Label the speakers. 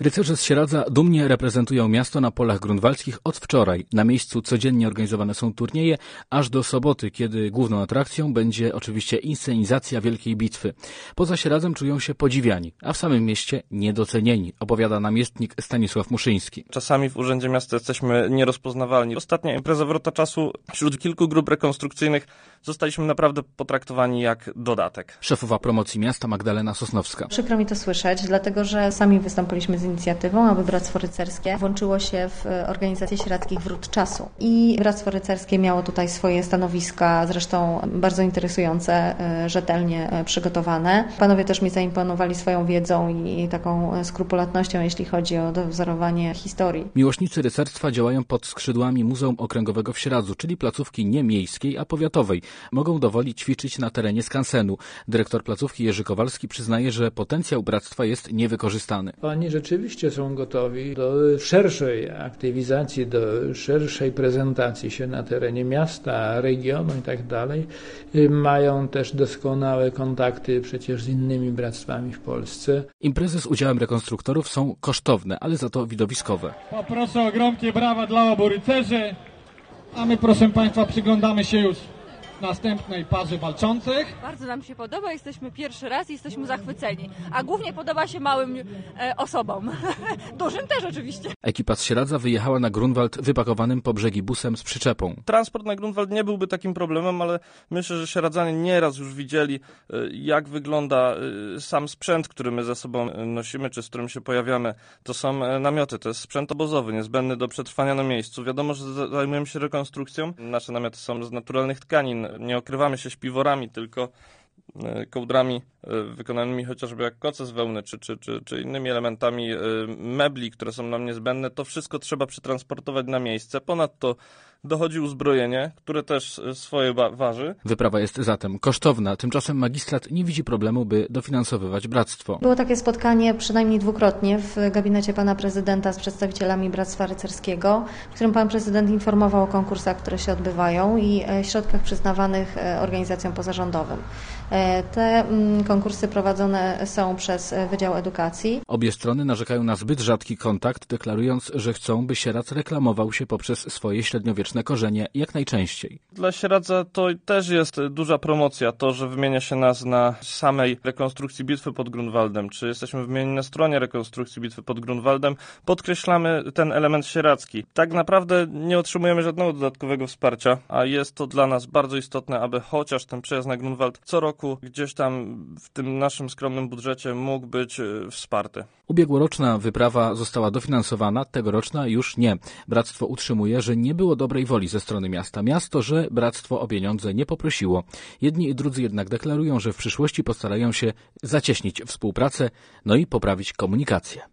Speaker 1: Rycerze z Sieradza dumnie reprezentują miasto na polach grunwaldzkich od wczoraj. Na miejscu codziennie organizowane są turnieje, aż do soboty, kiedy główną atrakcją będzie oczywiście inscenizacja Wielkiej Bitwy. Poza Sieradzem czują się podziwiani, a w samym mieście niedocenieni, opowiada namiestnik Stanisław Muszyński.
Speaker 2: Czasami w Urzędzie Miasta jesteśmy nierozpoznawalni. Ostatnia impreza Wrota Czasu wśród kilku grup rekonstrukcyjnych zostaliśmy naprawdę potraktowani jak dodatek.
Speaker 1: Szefowa promocji miasta Magdalena Sosnowska.
Speaker 3: Przykro mi to słyszeć, dlatego że sami wystąpiliśmy z inicjatywą, aby Bractwo Rycerskie włączyło się w organizację Sieradzkich Wrót Czasu. I Bractwo Rycerskie miało tutaj swoje stanowiska, zresztą bardzo interesujące, rzetelnie przygotowane. Panowie też mi zaimponowali swoją wiedzą i taką skrupulatnością, jeśli chodzi o dowzorowanie historii.
Speaker 1: Miłośnicy rycerstwa działają pod skrzydłami Muzeum Okręgowego w Sieradzu, czyli placówki nie miejskiej, a powiatowej. Mogą dowoli ćwiczyć na terenie skansenu. Dyrektor placówki Jerzy Kowalski przyznaje, że potencjał bractwa jest niewykorzystany.
Speaker 4: Oni rzeczywiście są gotowi do szerszej aktywizacji, do szerszej prezentacji się na terenie miasta, regionu i tak dalej. Mają też doskonałe kontakty przecież z innymi bractwami w Polsce.
Speaker 1: Imprezy z udziałem rekonstruktorów są kosztowne, ale za to widowiskowe.
Speaker 5: Poproszę o gromkie brawa dla obu rycerzy, a my, proszę Państwa, przyglądamy się już następnej parze walczących.
Speaker 6: Bardzo nam się podoba, jesteśmy pierwszy raz i jesteśmy zachwyceni, a głównie podoba się małym osobom, dużym też oczywiście.
Speaker 1: Ekipa z Sieradza wyjechała na Grunwald wypakowanym po brzegi busem z przyczepą.
Speaker 2: Transport na Grunwald nie byłby takim problemem, ale myślę, że Sieradzanie nieraz już widzieli, jak wygląda sam sprzęt, który my ze sobą nosimy, czy z którym się pojawiamy. To są namioty, to jest sprzęt obozowy, niezbędny do przetrwania na miejscu. Wiadomo, że zajmujemy się rekonstrukcją. Nasze namioty są z naturalnych tkanin. Nie okrywamy się śpiworami, tylko kołdrami wykonanymi chociażby jak koce z wełny, czy innymi elementami mebli, które są nam niezbędne. To wszystko trzeba przetransportować na miejsce. Ponadto dochodzi uzbrojenie, które też swoje waży.
Speaker 1: Wyprawa jest zatem kosztowna. Tymczasem magistrat nie widzi problemu, by dofinansowywać bractwo.
Speaker 3: Było takie spotkanie przynajmniej dwukrotnie w gabinecie pana prezydenta z przedstawicielami Bractwa Rycerskiego, w którym pan prezydent informował o konkursach, które się odbywają i środkach przyznawanych organizacjom pozarządowym. Te konkursy prowadzone są przez Wydział Edukacji.
Speaker 1: Obie strony narzekają na zbyt rzadki kontakt, deklarując, że chcą, by Sieradz reklamował się poprzez swoje średniowieczne korzenie jak najczęściej.
Speaker 2: Dla Sieradza to też jest duża promocja, to, że wymienia się nas na samej rekonstrukcji bitwy pod Grunwaldem, czy jesteśmy wymienieni na stronie rekonstrukcji bitwy pod Grunwaldem, podkreślamy ten element sieradzki. Tak naprawdę nie otrzymujemy żadnego dodatkowego wsparcia, a jest to dla nas bardzo istotne, aby chociaż ten przejazd na Grunwald co roku gdzieś tam w tym naszym skromnym budżecie mógł być wsparty.
Speaker 1: Ubiegłoroczna wyprawa została dofinansowana, tegoroczna już nie. Bractwo utrzymuje, że nie było dobrej woli ze strony miasta. Miasto, że bractwo o pieniądze nie poprosiło. Jedni i drudzy jednak deklarują, że w przyszłości postarają się zacieśnić współpracę, no i poprawić komunikację.